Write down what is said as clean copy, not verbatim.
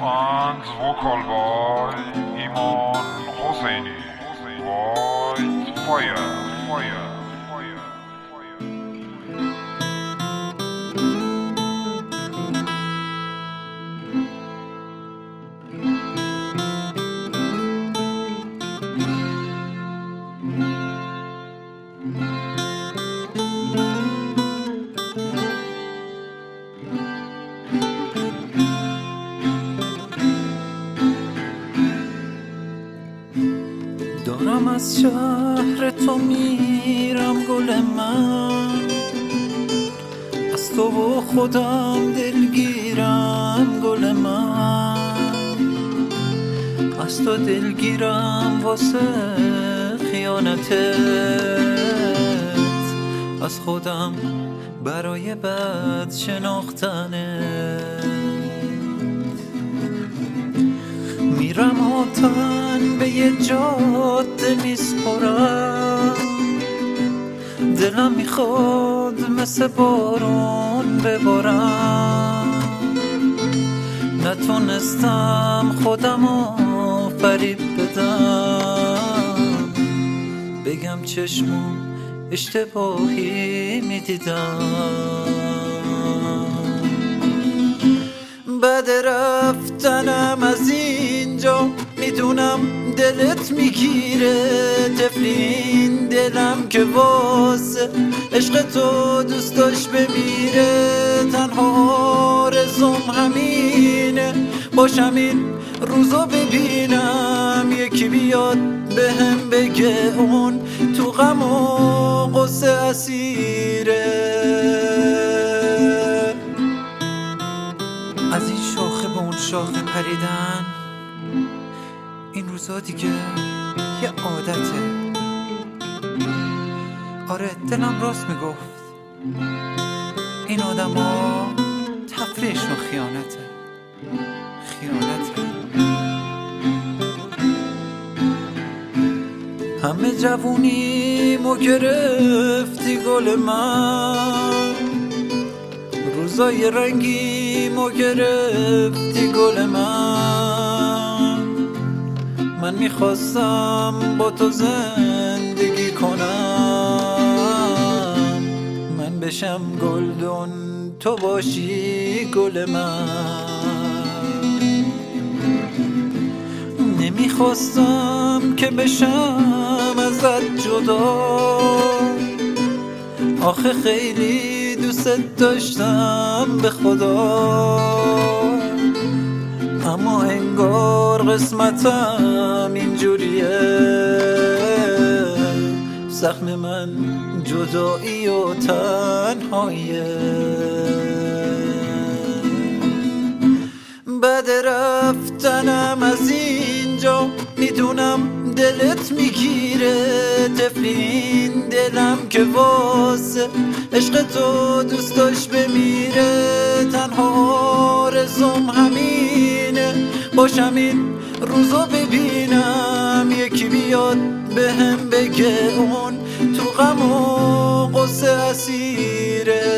Fans vocal by Iman Hosseini. White fire, fire, fire, fire. دارم از شهر تو میرم گل من، از تو و خودم دلگیرم گل من، از تو دلگیرم واسه خیانتت، از خودم برای بد شناختنت. میرم آتن به یه جاده میسپرم، دلم میخواد مثل بارون ببارم، نتونستم خودمو فریب بدم، بگم چشمم اشتباهی میدیدم. بعد رفتنم از اینجا میدونم دلت میگیره، طفلین دلم که واسه عشق تو دوست داشت بمیره. تنها آرزوم همینه باشم این روزو ببینم، یکی بیاد بهم بگه اون تو غم و غصه اسیره. از این شاخه به اون شاخه پریدن این روزا دیگه یه عادته. آره دلم راست میگفت، این آدم ها تفریحشون خیانته. همه جوونیمو گرفتی گل من، روزای رنگیمو گرفتی گل من. من میخواستم با تو زندگی کنم، من بشم گلدون تو باشی گل من. نمیخواستم که بشم ازت جدا، آخه خیلی دوست داشتم به خدا، اما انگار قسمتم اینجوریه. زخم من جدایی و تنهاییه. بعد رفتنم از اینجا میدونم دلت میگیره، طفلین دلم که واسه عشق تو دوست داشت بمیره. تنها آرزوم همینه باشم این روزو ببینم، یکی بیاد بهم بگه اون تو غم و غصه اسیره.